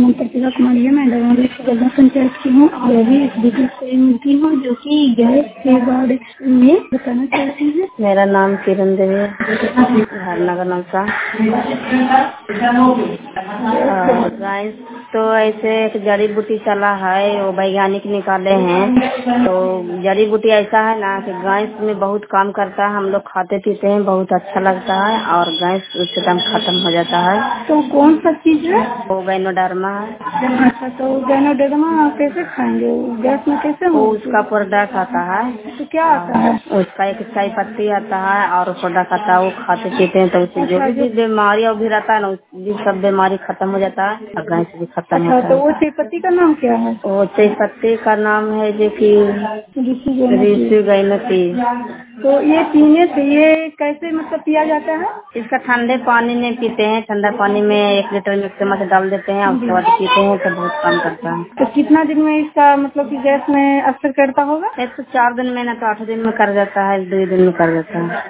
नाम प्रतिभा कुमारी है। मैं डरवाली की गलना पंचायत की हूँ और अभी इस बिजली से मिलती हूँ जो कि गैस के बारे में बताना चाहती हूँ। मेरा नाम किरण देवी है, हरनगर नौसा। गैस तो ऐसे एक जड़ी बूटी चला है, वो वैज्ञानिक निकाले हैं। तो जड़ी बूटी ऐसा है ना कि गैस में बहुत काम करता है, हम लोग खाते पीते हैं, बहुत अच्छा लगता है और गैस उससे दम खत्म हो जाता है। तो कौन सा चीज है? वो गैनोडर्मा है। अच्छा, तो गैनोडर्मा कैसे खाएंगे? गैस में कैसे वो हो? उसका प्रोडक्ट आता है। तो क्या आता है? उसका एक चाय पत्ती आता है और प्रोडक्ट आता है, वो खाते पीते हैं तो उससे जो भी बीमारी भी रहता है ना, वो सब बीमारी खत्म हो जाता है और गैस भी खत्म होता है। तो वो चाय पत्ती का नाम क्या है? वो चाय पत्ती का नाम है जो कि ऋषि गैनती। तो ये पीने से ये कैसे मतलब पिया जाता है? इसका ठंडे पानी में पीते हैं, ठंडा पानी में 1 लीटर में चम्मच डाल देते हैं और उसके बाद पीते हैं तो बहुत काम करता है। तो कितना दिन में इसका मतलब कि गैस में असर करता होगा? 4 दिन में ना तो 8 दिन में कर जाता है, 2 दिन में कर जाता है।